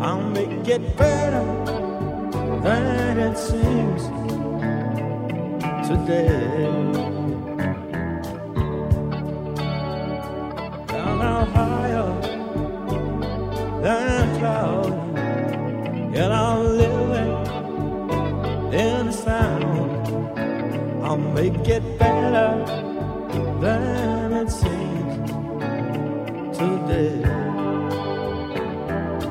I'll make it better than it seems today. Down out higher than cloud, and I'm living in the sound. I'll make it better than it seems today.